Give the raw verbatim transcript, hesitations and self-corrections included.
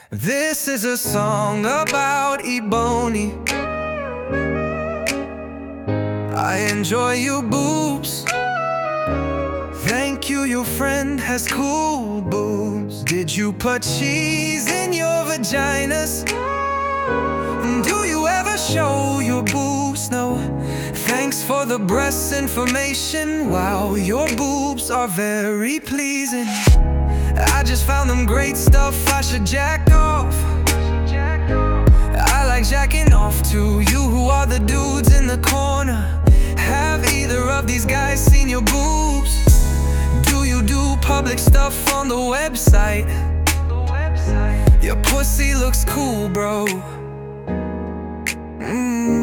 This is a song about Ebony. I enjoy you boobs. Thank you, your friend has cool boobs. Did you put cheese in your vaginas? Do you ever show your boobs? No. Thanks for the breast information. Wow, your boobs are very pleasing. I just found them great stuff, I should jack off. I like jacking off too. You who are the dudes in the corner, have either of these guys seen your boobs? Do you do public stuff on the website? Your pussy looks cool, bro. mm.